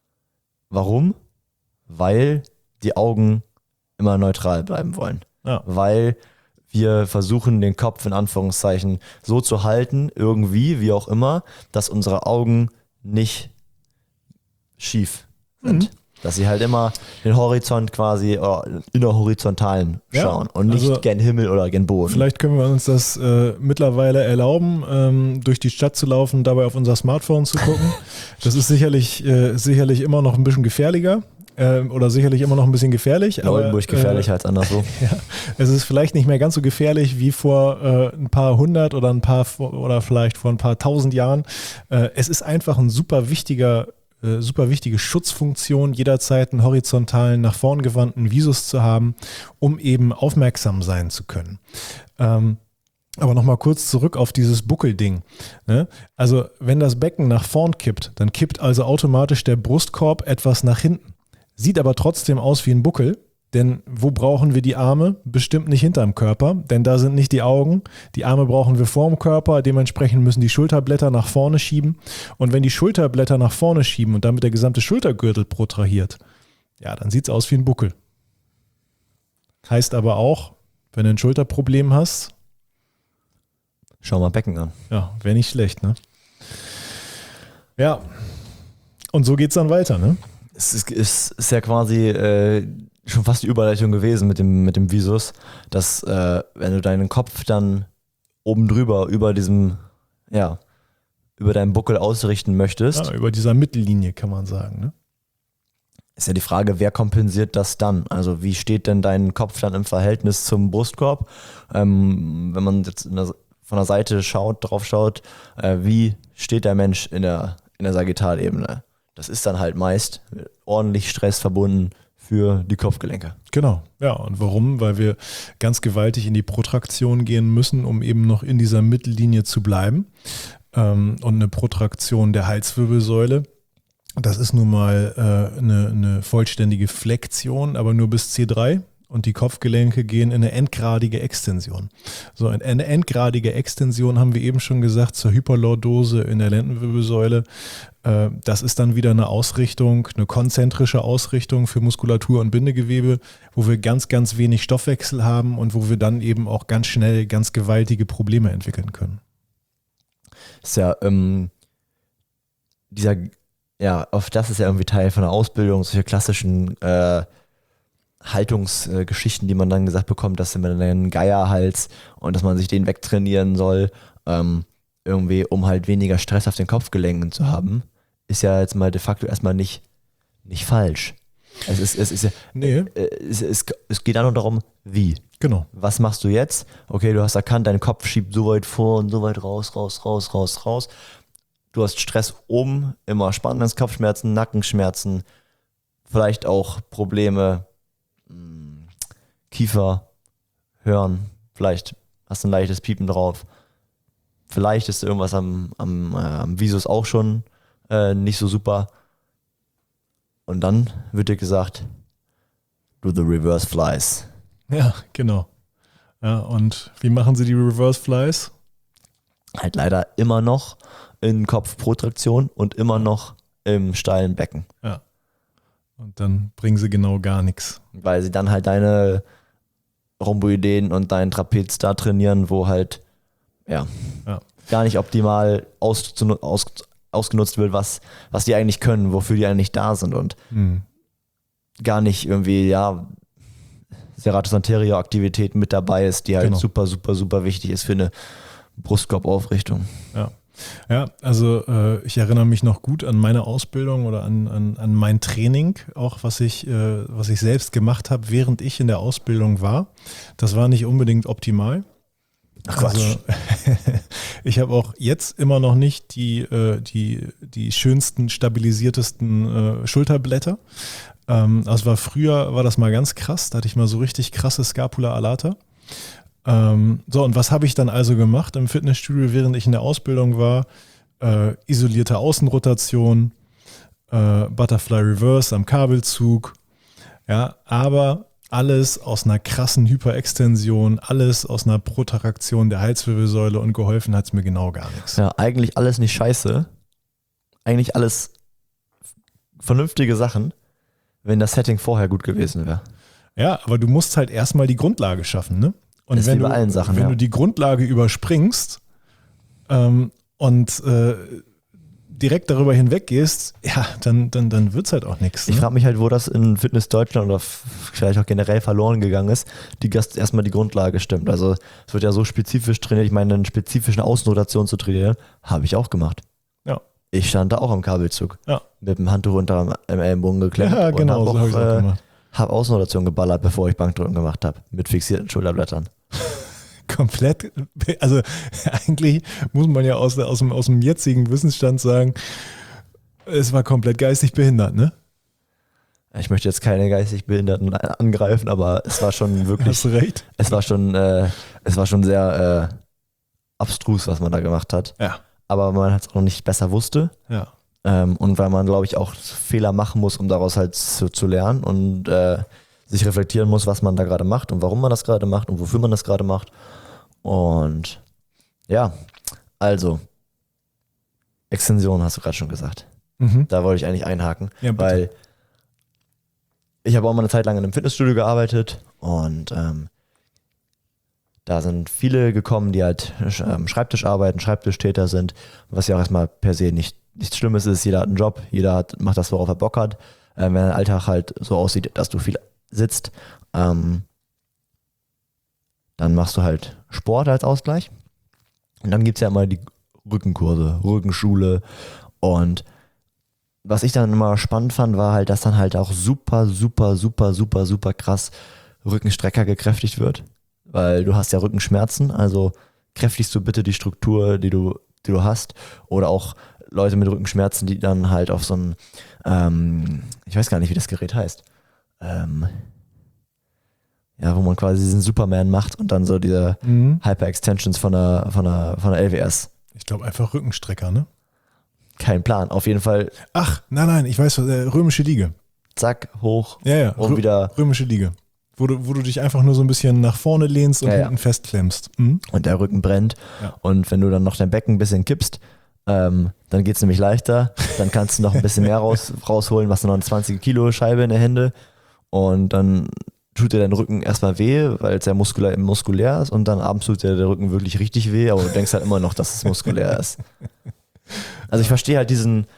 Warum? Weil die Augen immer neutral bleiben wollen. Ja. Weil wir versuchen, den Kopf in Anführungszeichen so zu halten, irgendwie, wie auch immer, dass unsere Augen nicht schief sind. Mhm. Dass sie halt immer den Horizont quasi oder in der Horizontalen schauen ja, und nicht also gen Himmel oder gen Boden. Vielleicht können wir uns das äh, mittlerweile erlauben, ähm, durch die Stadt zu laufen, dabei auf unser Smartphone zu gucken. Das ist sicherlich, äh, sicherlich immer noch ein bisschen gefährlicher. Oder sicherlich immer noch ein bisschen gefährlich. Oldenburg gefährlicher äh, als anderswo. Ja, es ist vielleicht nicht mehr ganz so gefährlich wie vor äh, ein paar hundert oder ein paar oder vielleicht vor ein paar tausend Jahren. Äh, es ist einfach ein super wichtiger, äh, super wichtige Schutzfunktion, jederzeit einen horizontalen, nach vorn gewandten Visus zu haben, um eben aufmerksam sein zu können. Ähm, Aber nochmal kurz zurück auf dieses Buckelding. Ne? Also wenn das Becken nach vorn kippt, dann kippt also automatisch der Brustkorb etwas nach hinten. Sieht aber trotzdem aus wie ein Buckel, denn wo brauchen wir die Arme? Bestimmt nicht hinterm Körper, denn da sind nicht die Augen. Die Arme brauchen wir vorm Körper, dementsprechend müssen die Schulterblätter nach vorne schieben. Und wenn die Schulterblätter nach vorne schieben und damit der gesamte Schultergürtel protrahiert, ja, dann sieht es aus wie ein Buckel. Heißt aber auch, wenn du ein Schulterproblem hast, schau mal Becken an. ja, wäre nicht schlecht, ne? Ja, und so geht's dann weiter, ne? Es ist, ist, ist ja quasi äh, schon fast die Überleitung gewesen mit dem, mit dem Visus, dass äh, wenn du deinen Kopf dann oben drüber über diesem, ja, über deinen Buckel ausrichten möchtest. Ja, über dieser Mittellinie kann man sagen, ne? Ist ja die Frage, wer kompensiert das dann? Also wie steht denn dein Kopf dann im Verhältnis zum Brustkorb? Ähm, wenn man jetzt in der, von der Seite schaut, drauf schaut, äh, wie steht der Mensch in der, in der Sagittalebene? Das ist dann halt meist mit ordentlich Stress verbunden für die Kopfgelenke. Genau, ja. Und warum? Weil wir ganz gewaltig in die Protraktion gehen müssen, um eben noch in dieser Mittellinie zu bleiben. Ähm, und eine Protraktion der Halswirbelsäule, das ist nun mal äh, eine, eine vollständige Flexion, aber nur bis C drei. Und die Kopfgelenke gehen in eine endgradige Extension. So, eine endgradige Extension haben wir eben schon gesagt zur Hyperlordose in der Lendenwirbelsäule. Äh, das ist dann wieder eine Ausrichtung, eine konzentrische Ausrichtung für Muskulatur und Bindegewebe, wo wir ganz, ganz wenig Stoffwechsel haben und wo wir dann eben auch ganz schnell ganz gewaltige Probleme entwickeln können. Ist ja, ähm, dieser, ja, auf das ist ja irgendwie Teil von der Ausbildung, solche klassischen äh, Haltungsgeschichten, die man dann gesagt bekommt, dass man einen Geierhals und dass man sich den wegtrainieren soll, ähm, irgendwie, um halt weniger Stress auf den Kopfgelenken zu haben, ist ja jetzt mal de facto erstmal nicht, nicht falsch. Es ist, es ist ja, nee. es, es, es geht auch nur darum, wie. Genau. Was machst du jetzt? Okay, du hast erkannt, dein Kopf schiebt so weit vor und so weit raus, raus, raus, raus, raus. Du hast Stress oben, immer spannendes Kopfschmerzen, Nackenschmerzen, vielleicht auch Probleme, Kiefer, Hören, vielleicht hast du ein leichtes Piepen drauf, vielleicht ist irgendwas am, am, äh, am Visus auch schon äh, nicht so super. Und dann wird dir gesagt, do the reverse flies. Ja, genau. Ja, und wie machen sie die Reverse Flies? Halt leider immer noch in Kopfprotraktion und immer noch im steilen Becken. Ja. Und dann bringen sie genau gar nichts. Weil sie dann halt deine Rhomboideen und deinen Trapez da trainieren, wo halt ja, ja. gar nicht optimal aus, aus, ausgenutzt wird, was, was die eigentlich können, wofür die eigentlich da sind und hm. gar nicht irgendwie, ja, Serratus anterior Aktivität mit dabei ist, die halt genau. super, super, super wichtig ist für eine Brustkorbaufrichtung. Ja. Ja, also äh, ich erinnere mich noch gut an meine Ausbildung oder an, an, an mein Training, auch was ich, äh, was ich selbst gemacht habe, während ich in der Ausbildung war. Das war nicht unbedingt optimal. Ach Quatsch. Also, ich habe auch jetzt immer noch nicht die, äh, die, die schönsten, stabilisiertesten äh, Schulterblätter. Ähm, das war früher, war das mal ganz krass, da hatte ich mal so richtig krasse Scapula alata. Ähm, so, und was habe ich dann also gemacht im Fitnessstudio, während ich in der Ausbildung war? Äh, isolierte Außenrotation, äh, Butterfly Reverse am Kabelzug, ja, aber alles aus einer krassen Hyperextension, alles aus einer Protraktion der Halswirbelsäule und geholfen hat es mir genau gar nichts. Ja, eigentlich alles nicht scheiße. Eigentlich alles vernünftige Sachen, wenn das Setting vorher gut gewesen wäre. Ja, aber du musst halt erstmal die Grundlage schaffen, ne? Und das wenn, ist wie bei du, allen Sachen, wenn ja. du die Grundlage überspringst ähm, und äh, direkt darüber hinweggehst, ja, dann, dann, dann wird es halt auch nichts. Ne? Ich frage mich halt, wo das in Fitness Deutschland oder vielleicht auch generell verloren gegangen ist, die Gast erstmal die Grundlage stimmt. Also es wird ja so spezifisch trainiert, ich meine, eine spezifische Außenrotation zu trainieren, habe ich auch gemacht. Ja. Ich stand da auch am Kabelzug. Ja. Mit dem Handtuch unter dem Ellenbogen geklemmt. Ja, genau, und so habe habe ich auch, auch äh, gemacht. hab Außenrotation geballert, bevor ich Bankdrücken gemacht habe. Mit fixierten Schulterblättern. Komplett, also eigentlich muss man ja aus, aus, dem, aus dem jetzigen Wissensstand sagen, es war komplett geistig behindert, ne? Ich möchte jetzt keine geistig Behinderten angreifen, aber es war schon wirklich. Hast du recht? Es war schon, äh, es war schon sehr, äh, abstrus, was man da gemacht hat. Ja. Aber man halt auch noch nicht besser wusste. Ja. Ähm, und weil man, glaube ich, auch Fehler machen muss, um daraus halt zu, zu lernen und äh, sich reflektieren muss, was man da gerade macht und warum man das gerade macht und wofür man das gerade macht. Und ja, also Extension hast du gerade schon gesagt. Mhm. Da wollte ich eigentlich einhaken, Ja, bitte. weil ich habe auch mal eine Zeit lang in einem Fitnessstudio gearbeitet und ähm, da sind viele gekommen, die halt ähm, Schreibtisch arbeiten, Schreibtischtäter sind, was ja auch erstmal per se nicht, nichts Schlimmes ist. Jeder hat einen Job, jeder hat, macht das, worauf er Bock hat. Ähm, wenn dein Alltag halt so aussieht, dass du viel sitzt, ähm, dann machst du halt Sport als Ausgleich. Und dann gibt es ja immer die Rückenkurse, Rückenschule. Und was ich dann immer spannend fand, war halt, dass dann halt auch super, super, super, super, super krass Rückenstrecker gekräftigt wird. Weil du hast ja Rückenschmerzen, also kräftigst du bitte die Struktur, die du, die du hast. Oder auch Leute mit Rückenschmerzen, die dann halt auf so ein, ähm, ich weiß gar nicht, wie das Gerät heißt, ähm, ja, wo man quasi diesen Superman macht und dann so diese Mhm. Hyper-Extensions von der, von der, von der L W S. Ich glaube einfach Rückenstrecker, ne? Kein Plan. Auf jeden Fall, Ach, nein, nein, ich weiß, äh, römische Liege. zack, hoch Ja, ja, und rö- wieder. römische Liege. Wo du, wo du dich einfach nur so ein bisschen nach vorne lehnst und Ja, ja. hinten festklemmst. Mhm. Und der Rücken brennt. Ja. Und wenn du dann noch dein Becken ein bisschen kippst, ähm, dann geht es nämlich leichter. Dann kannst du noch ein bisschen mehr raus, rausholen, was noch eine zwanzig Kilo Scheibe in der Hände. Und dann tut dir dein Rücken erstmal weh, weil es ja muskulär, muskulär ist. Und dann abends tut dir der Rücken wirklich richtig weh, aber du denkst halt immer noch, dass es muskulär ist. Also ich verstehe halt diesen,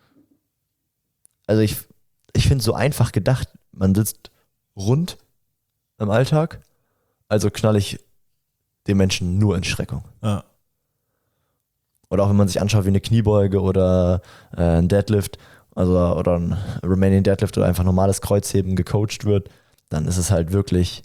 also ich, ich finde es so einfach gedacht, man sitzt rund im Alltag, also knall ich den Menschen nur in Streckung. Ja. Oder auch wenn man sich anschaut wie eine Kniebeuge oder äh, ein Deadlift, also oder ein Romanian Deadlift oder einfach normales Kreuzheben gecoacht wird, dann ist es halt wirklich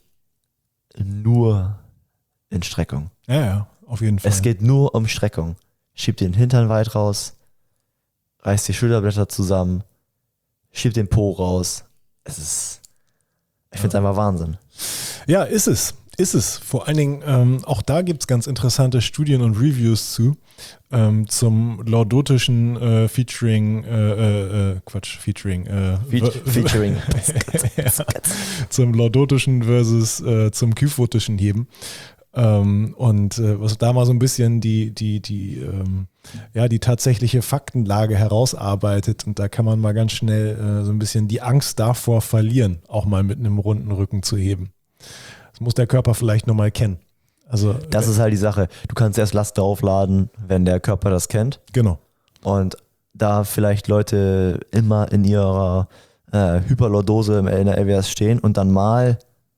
nur in Streckung. ja, ja, auf jeden Fall. Es geht nur um Streckung. Schieb den Hintern weit raus, reiß die Schulterblätter zusammen, schieb den Po raus. Es ist, ich finde es einfach Wahnsinn. Ja, ist es. Ist es. Vor allen Dingen, ähm, auch da gibt es ganz interessante Studien und Reviews zu, ähm, zum lordotischen äh, Featuring, äh, äh, äh, Quatsch, Featuring, äh, Fe featuring. ja, zum lordotischen versus äh, zum kyphotischen Heben. Ähm, und äh, was da mal so ein bisschen die, die, die, ähm, ja, die tatsächliche Faktenlage herausarbeitet, und da kann man mal ganz schnell äh, so ein bisschen die Angst davor verlieren, auch mal mit einem runden Rücken zu heben. Das muss der Körper vielleicht nochmal kennen. Also, Das ist halt die Sache. Du kannst erst Last draufladen, wenn der Körper das kennt. genau. Und da vielleicht Leute immer in ihrer äh, Hyperlordose in der L W S stehen und dann mal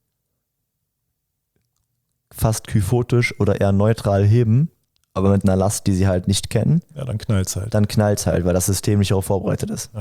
fast kyphotisch oder eher neutral heben, aber mit einer Last, die sie halt nicht kennen, Ja, dann knallt's halt. dann knallt's halt, weil das System nicht darauf vorbereitet ist.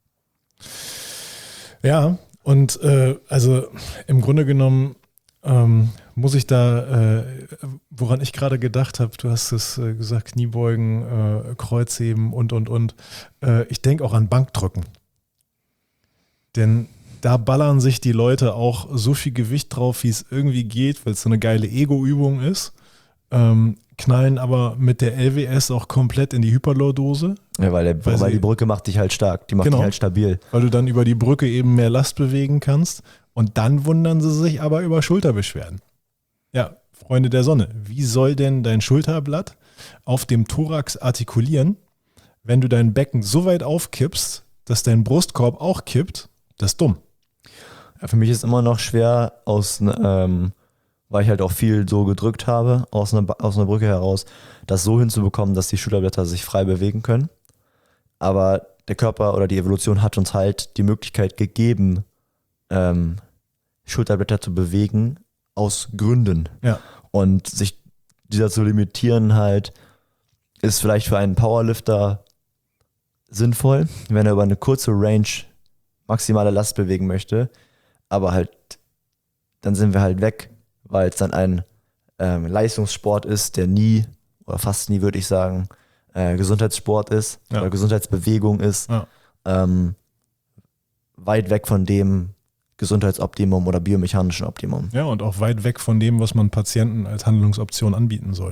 Ja, und äh, also im Grunde genommen ähm, muss ich da, äh, woran ich gerade gedacht habe, du hast es äh, gesagt, Kniebeugen, äh, Kreuzheben und, und, und. Äh, ich denke auch an Bankdrücken. Denn da ballern sich die Leute auch so viel Gewicht drauf, wie es irgendwie geht, weil es so eine geile Ego-Übung ist. Ähm, knallen aber mit der L W S auch komplett in die Hyperlordose, Ja, weil, der, Weil weil, sie- die Brücke macht dich halt stark, die macht Genau. dich halt stabil. weil du dann über die Brücke eben mehr Last bewegen kannst. Und dann wundern sie sich aber über Schulterbeschwerden. Ja, Freunde der Sonne, wie soll denn dein Schulterblatt auf dem Thorax artikulieren, wenn du dein Becken so weit aufkippst, dass dein Brustkorb auch kippt? Das ist dumm. Ja, für mich ist immer noch schwer, aus, ähm, weil ich halt auch viel so gedrückt habe, aus einer, aus einer Brücke heraus, das so hinzubekommen, dass die Schulterblätter sich frei bewegen können. Aber der Körper oder die Evolution hat uns halt die Möglichkeit gegeben, ähm, Schulterblätter zu bewegen aus Gründen. Ja. Und sich dieser zu limitieren halt, ist vielleicht für einen Powerlifter sinnvoll, wenn er über eine kurze Range maximale Last bewegen möchte. Aber halt, dann sind wir halt weg, weil es dann ein ähm, Leistungssport ist, der nie, oder fast nie würde ich sagen, äh, Gesundheitssport ist Ja. oder Gesundheitsbewegung ist. Ja. Ähm, weit weg von dem Gesundheitsoptimum oder biomechanischen Optimum. Ja, und auch weit weg von dem, was man Patienten als Handlungsoption anbieten sollte. Ne?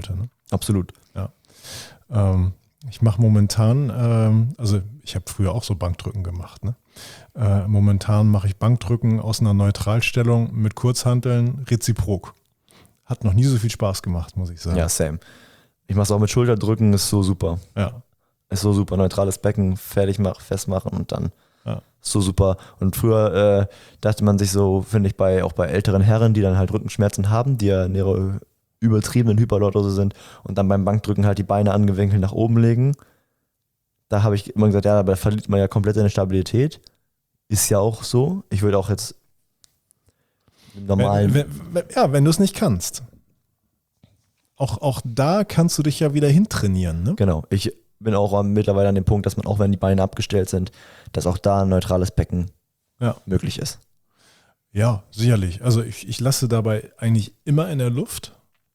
Absolut. Ja. Ähm, ich mache momentan, ähm, also ich habe früher auch so Bankdrücken gemacht. Ne? Äh, momentan mache ich Bankdrücken aus einer Neutralstellung mit Kurzhanteln reziprok. Hat noch nie so viel Spaß gemacht, muss ich sagen. Ja, same. Ich mache es auch mit Schulterdrücken, ist so super. Ja. Ist so super. Neutrales Becken fertig machen, festmachen und dann Ja. so super. Und früher äh, dachte man sich so, finde ich, bei auch bei älteren Herren, die dann halt Rückenschmerzen haben, die ja in ihrer übertriebenen Hyperlordose sind und dann beim Bankdrücken halt die Beine angewinkelt nach oben legen. Da habe ich immer gesagt, ja, aber da verliert man ja komplett seine Stabilität. Ist ja auch so. Ich würde auch jetzt im normalen... Wenn, wenn, wenn, ja, wenn du es nicht kannst. Auch, auch da kannst du dich ja wieder hintrainieren. Ne? Genau. Ich bin auch mittlerweile an dem Punkt, dass man auch, wenn die Beine abgestellt sind, dass auch da ein neutrales Becken ja. möglich ist. Ja, sicherlich. Also ich, ich lasse dabei eigentlich immer in der Luft.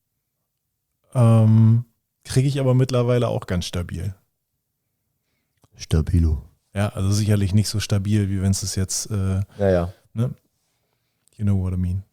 Ähm, kriege ich aber mittlerweile auch ganz stabil. Stabilo. Ja, also sicherlich nicht so stabil, wie wenn es jetzt, äh, Ja, ja. ne? You know what I mean.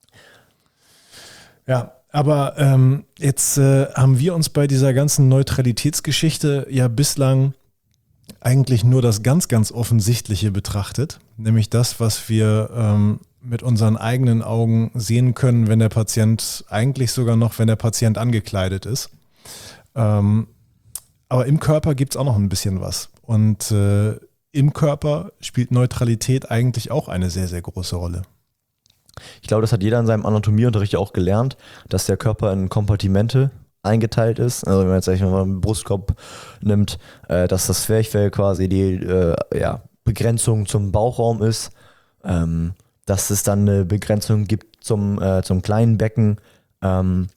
Ja, aber ähm, jetzt äh, haben wir uns bei dieser ganzen Neutralitätsgeschichte ja bislang eigentlich nur das ganz, ganz Offensichtliche betrachtet, nämlich das, was wir ähm, mit unseren eigenen Augen sehen können, wenn der Patient, eigentlich sogar noch, wenn der Patient angekleidet ist. Ähm, aber im Körper gibt es auch noch ein bisschen was. Und äh, im Körper spielt Neutralität eigentlich auch eine sehr, sehr große Rolle. Ich glaube, das hat jeder in seinem Anatomieunterricht auch gelernt, dass der Körper in Kompartimente eingeteilt ist. Also wenn man jetzt mal einen Brustkorb nimmt, äh, dass das Zwerchfell quasi die äh, ja, Begrenzung zum Bauchraum ist, ähm, dass es dann eine Begrenzung gibt zum, äh, zum kleinen Becken ähm,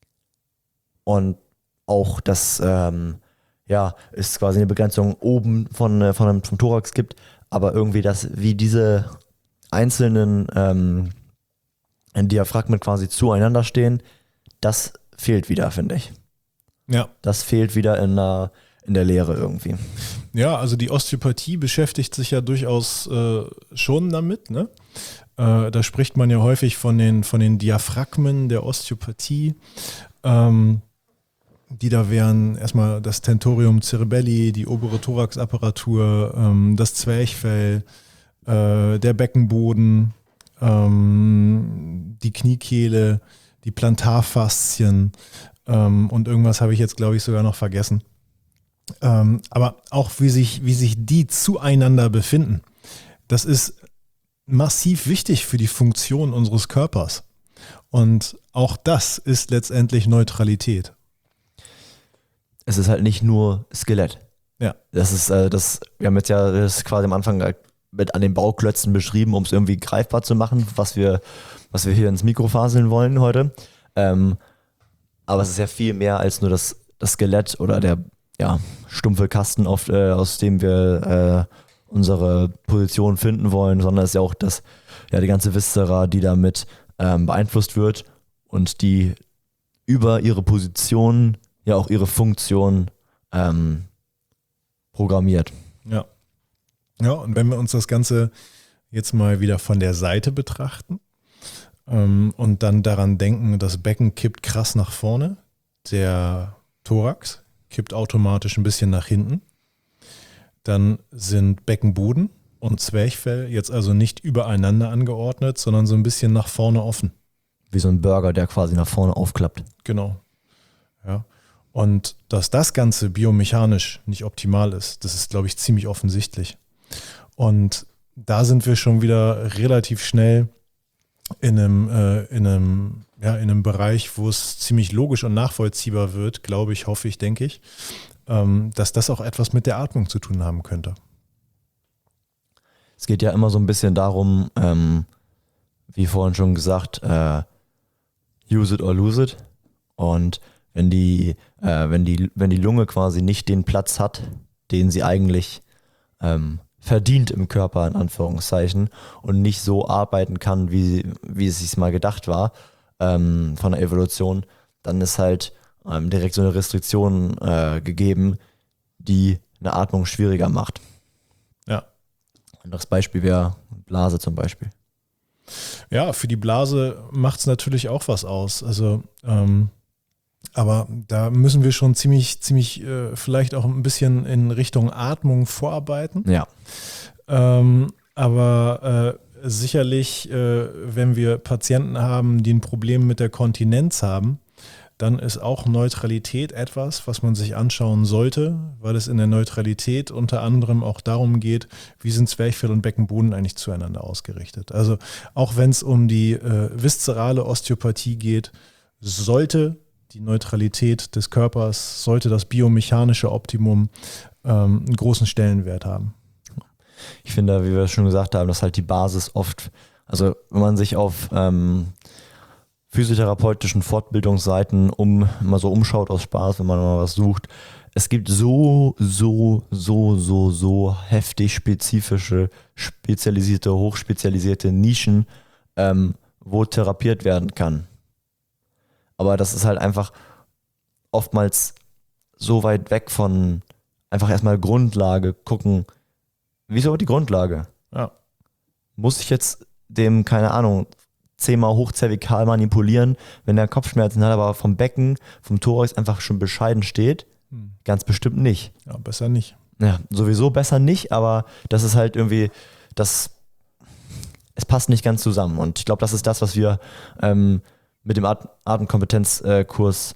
und auch, dass ähm, ja, es quasi eine Begrenzung oben von, äh, von einem, vom Thorax gibt, aber irgendwie, dass wie diese einzelnen ähm, Diaphragmen quasi zueinander stehen, das fehlt wieder, finde ich. Ja. Das fehlt wieder in der, in der Lehre irgendwie. Ja, also die Osteopathie beschäftigt sich ja durchaus äh, schon damit, ne? Äh, da spricht man ja häufig von den, von den Diaphragmen der Osteopathie. Ähm, die da wären erstmal das Tentorium cerebelli, die obere Thoraxapparatur, ähm, das Zwerchfell, äh, der Beckenboden, ähm, die Kniekehle, die Plantarfaszien ähm, und irgendwas habe ich jetzt, glaube ich, sogar noch vergessen. Ähm, aber auch wie sich, wie sich die zueinander befinden, das ist massiv wichtig für die Funktion unseres Körpers. Und auch das ist letztendlich Neutralität. Es ist halt nicht nur Skelett. Ja. Das ist, äh, das, wir haben jetzt ja das quasi am Anfang mit an den Bauklötzen beschrieben, um es irgendwie greifbar zu machen, was wir, was wir hier ins Mikro faseln wollen heute. Ähm, aber es ist ja viel mehr als nur das, das Skelett oder der ja, stumpfe Kasten, auf, äh, aus dem wir äh, unsere Position finden wollen, sondern es ist ja auch das, ja, die ganze Viszera, die damit ähm, beeinflusst wird und die über ihre Position ja auch ihre Funktion ähm, programmiert. Ja. Ja, und wenn wir uns das Ganze jetzt mal wieder von der Seite betrachten ähm, und dann daran denken, das Becken kippt krass nach vorne, der Thorax kippt automatisch ein bisschen nach hinten, dann sind Beckenboden und Zwerchfell jetzt also nicht übereinander angeordnet, sondern so ein bisschen nach vorne offen. Wie so ein Burger, der quasi nach vorne aufklappt. Genau. Ja. Und dass das Ganze biomechanisch nicht optimal ist, das ist, glaube ich, ziemlich offensichtlich. Und da sind wir schon wieder relativ schnell in einem, äh, in einem, ja, in einem Bereich, wo es ziemlich logisch und nachvollziehbar wird, glaube ich, hoffe ich, denke ich, ähm, dass das auch etwas mit der Atmung zu tun haben könnte. Es geht ja immer so ein bisschen darum, ähm, wie vorhin schon gesagt, äh, use it or lose it. Und wenn die, äh, wenn die, wenn die Lunge quasi nicht den Platz hat, den sie eigentlich ähm, verdient im Körper, in Anführungszeichen, und nicht so arbeiten kann, wie, wie es sich mal gedacht war, ähm, von der Evolution, dann ist halt ähm, direkt so eine Restriktion äh, gegeben, die eine Atmung schwieriger macht. Ja. Ein anderes Beispiel wäre Blase zum Beispiel. Ja, für die Blase macht es natürlich auch was aus. Also ähm, Aber da müssen wir schon ziemlich, ziemlich äh, vielleicht auch ein bisschen in Richtung Atmung vorarbeiten. Ja. Ähm, aber äh, sicherlich, äh, wenn wir Patienten haben, die ein Problem mit der Kontinenz haben, dann ist auch Neutralität etwas, was man sich anschauen sollte, weil es in der Neutralität unter anderem auch darum geht, wie sind Zwerchfell und Beckenboden eigentlich zueinander ausgerichtet. Also auch wenn es um die äh, viszerale Osteopathie geht, sollte die Neutralität des Körpers, sollte das biomechanische Optimum ähm, einen großen Stellenwert haben. Ich finde, wie wir schon gesagt haben, dass halt die Basis oft, also wenn man sich auf ähm, physiotherapeutischen Fortbildungsseiten um mal so umschaut aus Spaß, wenn man mal was sucht, es gibt so, so, so, so, so heftig spezifische, spezialisierte, hochspezialisierte Nischen, ähm, wo therapiert werden kann. Aber das ist halt einfach oftmals so weit weg von einfach erstmal Grundlage gucken. Wie ist aber die Grundlage? Ja. Muss ich jetzt dem, keine Ahnung, zehnmal hochzervikal manipulieren, wenn der Kopfschmerzen hat, aber vom Becken, vom Thorax einfach schon bescheiden steht? Hm. Ganz bestimmt nicht. Ja, besser nicht. Ja, sowieso besser nicht, aber das ist halt irgendwie, das, es passt nicht ganz zusammen. Und ich glaube, das ist das, was wir ähm, mit dem At- Atemkompetenzkurs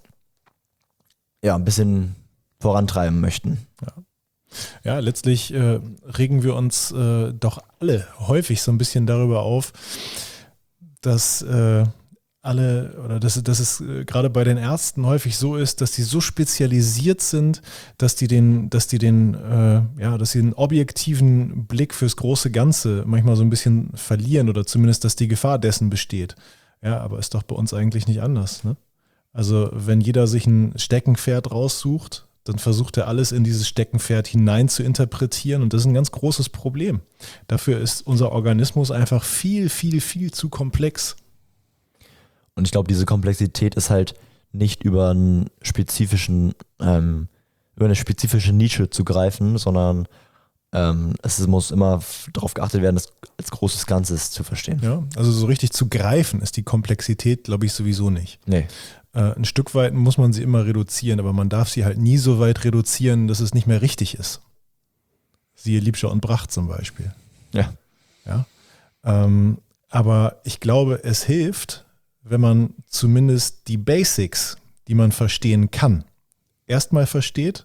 ja, ein bisschen vorantreiben möchten. Ja. Ja, letztlich äh, regen wir uns äh, doch alle häufig so ein bisschen darüber auf, dass äh, alle oder dass, dass es äh, gerade bei den Ärzten häufig so ist, dass die so spezialisiert sind, dass die den, dass die den, äh, ja, dass sie den objektiven Blick fürs große Ganze manchmal so ein bisschen verlieren oder zumindest, dass die Gefahr dessen besteht. Ja, aber ist doch bei uns eigentlich nicht anders, ne? Also wenn jeder sich ein Steckenpferd raussucht, dann versucht er alles in dieses Steckenpferd hinein zu interpretieren und das ist ein ganz großes Problem. Dafür ist unser Organismus einfach viel, viel, viel zu komplex. Und ich glaube, diese Komplexität ist halt nicht über einen spezifischen, ähm, über eine spezifische Nische zu greifen, sondern ähm, es muss immer f- darauf geachtet werden, das als großes Ganzes zu verstehen. Ja, also so richtig zu greifen ist die Komplexität, glaube ich, sowieso nicht. Nee. Äh, ein Stück weit muss man sie immer reduzieren, aber man darf sie halt nie so weit reduzieren, dass es nicht mehr richtig ist. Siehe Liebscher und Bracht zum Beispiel. Ja. Ja. Ähm, aber ich glaube, es hilft, wenn man zumindest die Basics, die man verstehen kann, erstmal versteht,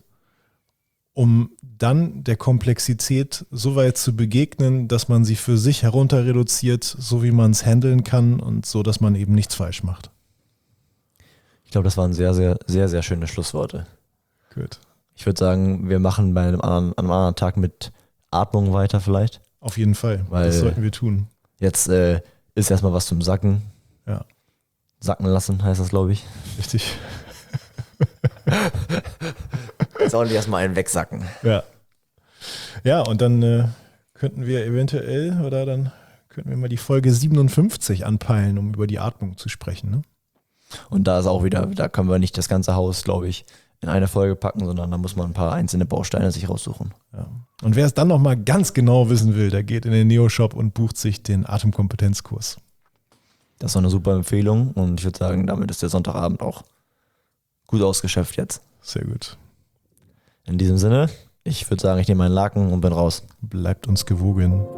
um dann der Komplexität so weit zu begegnen, dass man sie für sich herunter reduziert, so wie man es handeln kann und so, dass man eben nichts falsch macht. Ich glaube, das waren sehr, sehr, sehr, sehr schöne Schlussworte. Gut. Ich würde sagen, wir machen bei einem anderen, an einem anderen Tag mit Atmung weiter vielleicht. Auf jeden Fall. Weil das sollten wir tun. Jetzt äh, ist erstmal was zum Sacken. Ja. Sacken lassen heißt das, glaube ich. Richtig. Jetzt ordentlich erstmal einen wegsacken. Ja. Ja, und dann äh, könnten wir eventuell oder dann könnten wir mal die Folge siebenundfünfzig anpeilen, um über die Atmung zu sprechen. Ne? Und da ist auch wieder, da können wir nicht das ganze Haus, glaube ich, in eine Folge packen, sondern da muss man ein paar einzelne Bausteine sich raussuchen. Ja. Und wer es dann nochmal ganz genau wissen will, der geht in den Neo-Shop und bucht sich den Atemkompetenzkurs. Das ist doch eine super Empfehlung und ich würde sagen, damit ist der Sonntagabend auch gut ausgeschöpft jetzt. Sehr gut. In diesem Sinne, ich würde sagen, ich nehme meinen Laken und bin raus. Bleibt uns gewogen.